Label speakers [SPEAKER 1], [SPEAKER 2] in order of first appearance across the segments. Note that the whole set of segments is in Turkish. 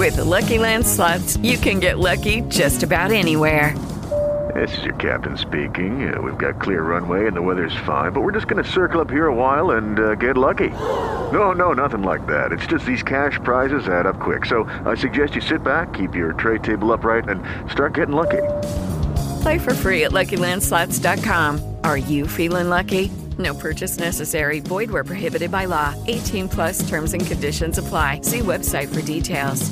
[SPEAKER 1] With the Lucky Land Slots, you can get lucky just about anywhere.
[SPEAKER 2] This is your captain speaking. We've got clear runway and the weather's fine, but we're just going to circle up here a while and get lucky. No, nothing like that. It's just these cash prizes add up quick. So I suggest you sit back, keep your tray table upright, and start getting lucky.
[SPEAKER 1] Play for free at LuckyLandSlots.com. Are you feeling lucky? No purchase necessary. Void where prohibited by law. 18 plus terms and conditions apply. See website for details.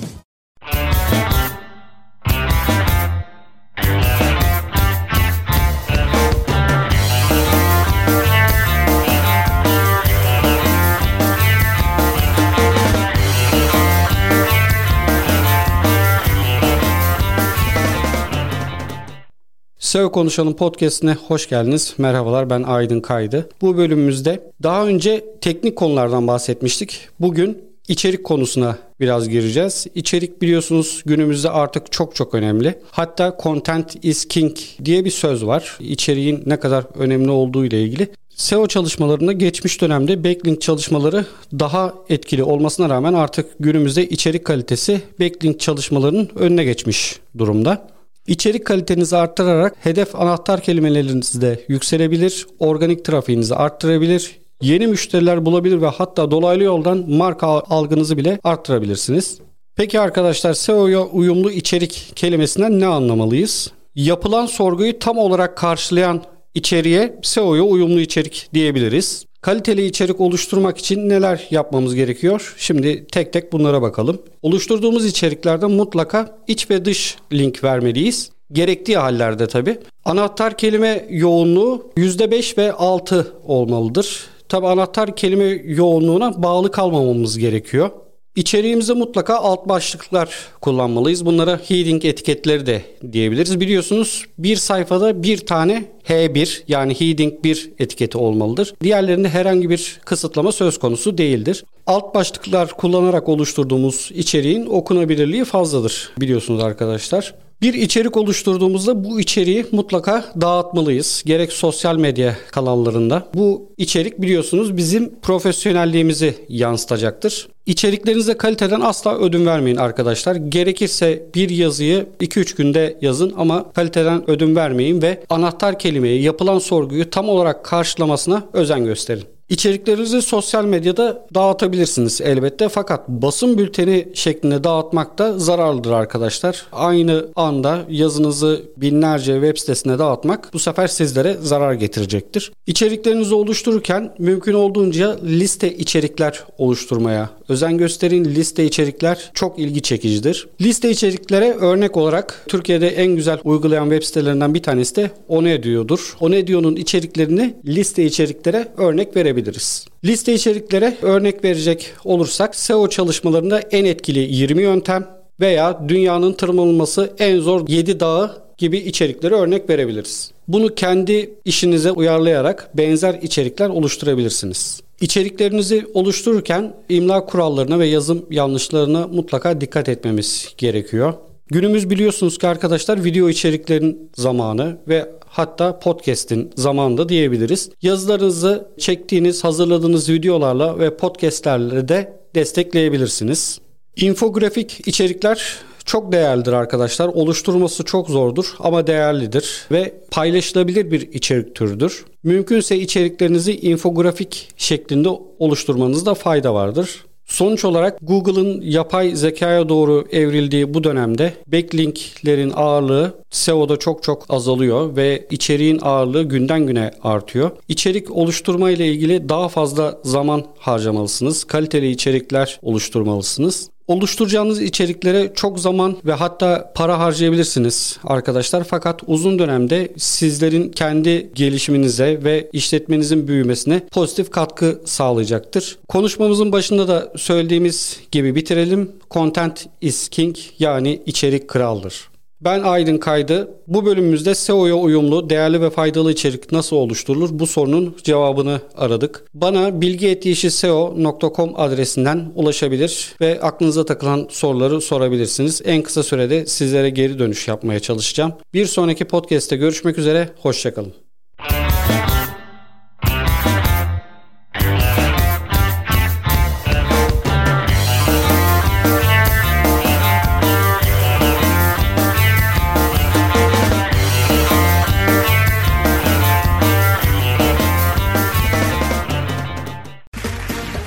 [SPEAKER 3] SEO Konuşalım podcast'ine hoş geldiniz. Merhabalar, ben Aydın Kaydı. Bu bölümümüzde daha önce teknik konulardan bahsetmiştik. Bugün içerik konusuna biraz gireceğiz. İçerik biliyorsunuz günümüzde artık çok önemli. Hatta content is king diye bir söz var. İçeriğin ne kadar önemli olduğu ile ilgili. SEO çalışmalarında geçmiş dönemde backlink çalışmaları daha etkili olmasına rağmen artık günümüzde içerik kalitesi backlink çalışmalarının önüne geçmiş durumda. İçerik kalitenizi arttırarak hedef anahtar kelimeleriniz de yükselebilir, organik trafiğinizi arttırabilir, yeni müşteriler bulabilir ve hatta dolaylı yoldan marka algınızı bile arttırabilirsiniz. Peki arkadaşlar, SEO'ya uyumlu içerik kelimesinden ne anlamalıyız? Yapılan sorguyu tam olarak karşılayan içeriğe SEO'ya uyumlu içerik diyebiliriz. Kaliteli içerik oluşturmak için neler yapmamız gerekiyor? Şimdi tek tek bunlara bakalım. Oluşturduğumuz içeriklerde mutlaka iç ve dış link vermeliyiz. Gerektiği hallerde tabii. Anahtar kelime yoğunluğu %5 ve 6 olmalıdır. Tabii anahtar kelime yoğunluğuna bağlı kalmamamız gerekiyor. İçeriğimizde mutlaka alt başlıklar kullanmalıyız. Bunlara heading etiketleri de diyebiliriz. Biliyorsunuz bir sayfada bir tane H1 yani heading 1 etiketi olmalıdır. Diğerlerinde herhangi bir kısıtlama söz konusu değildir. Alt başlıklar kullanarak oluşturduğumuz içeriğin okunabilirliği fazladır biliyorsunuz arkadaşlar. Bir içerik oluşturduğumuzda bu içeriği mutlaka dağıtmalıyız. Gerek sosyal medya kanallarında. Bu içerik biliyorsunuz bizim profesyonelliğimizi yansıtacaktır. İçeriklerinizde kaliteden asla ödün vermeyin arkadaşlar. Gerekirse bir yazıyı 2-3 günde yazın ama kaliteden ödün vermeyin ve anahtar kelimeyi, yapılan sorguyu tam olarak karşılamasına özen gösterin. İçeriklerinizi sosyal medyada dağıtabilirsiniz elbette, fakat basın bülteni şeklinde dağıtmak da zararlıdır arkadaşlar. Aynı anda yazınızı binlerce web sitesine dağıtmak bu sefer sizlere zarar getirecektir. İçeriklerinizi oluştururken mümkün olduğunca liste içerikler oluşturmaya özen gösterin. Liste içerikler çok ilgi çekicidir. Liste içeriklere örnek olarak Türkiye'de en güzel uygulayan web sitelerinden bir tanesi de Onedio'dur. Onedio'nun içeriklerini liste içeriklere örnek verebiliriz. Liste içeriklere örnek verecek olursak SEO çalışmalarında en etkili 20 yöntem veya dünyanın tırmanılması en zor 7 dağı gibi içerikleri örnek verebiliriz. Bunu kendi işinize uyarlayarak benzer içerikler oluşturabilirsiniz. İçeriklerinizi oluştururken imla kurallarına ve yazım yanlışlarına mutlaka dikkat etmemiz gerekiyor. Günümüz biliyorsunuz ki arkadaşlar video içeriklerin zamanı ve hatta podcast'in zamanı da diyebiliriz. Yazılarınızı çektiğiniz, hazırladığınız videolarla ve podcast'lerle de destekleyebilirsiniz. İnfografik içerikler çok değerlidir arkadaşlar. Oluşturması çok zordur ama değerlidir ve paylaşılabilir bir içerik türüdür. Mümkünse içeriklerinizi infografik şeklinde oluşturmanızda fayda vardır. Sonuç olarak Google'ın yapay zekaya doğru evrildiği bu dönemde backlinklerin ağırlığı SEO'da çok azalıyor ve içeriğin ağırlığı günden güne artıyor. İçerik oluşturma ile ilgili daha fazla zaman harcamalısınız. Kaliteli içerikler oluşturmalısınız. Oluşturacağınız içeriklere çok zaman ve hatta para harcayabilirsiniz arkadaşlar. Fakat uzun dönemde sizlerin kendi gelişiminize ve işletmenizin büyümesine pozitif katkı sağlayacaktır. Konuşmamızın başında da söylediğimiz gibi bitirelim. Content is king, yani içerik kraldır. Ben Aydın Kaydı. Bu bölümümüzde SEO'ya uyumlu, değerli ve faydalı içerik nasıl oluşturulur? Bu sorunun cevabını aradık. Bana bilgi@yeşilseo.com adresinden ulaşabilir ve aklınıza takılan soruları sorabilirsiniz. En kısa sürede sizlere geri dönüş yapmaya çalışacağım. Bir sonraki podcast'te görüşmek üzere. Hoşça kalın.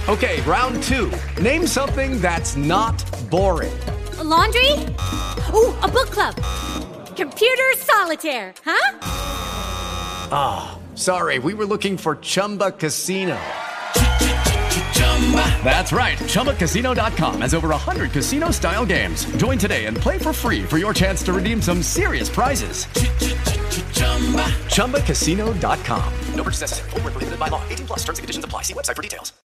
[SPEAKER 4] Okay, round two. Name something that's not boring.
[SPEAKER 5] A laundry? Ooh, a book club. Computer solitaire, huh?
[SPEAKER 4] Sorry, we were looking for Chumba Casino. That's right. ChumbaCasino.com has over 100 casino-style games. Join today and play for free for your chance to redeem some serious prizes. ChumbaCasino.com. No purchase necessary. Void where prohibited by law. 18+ terms and conditions apply. See website for details.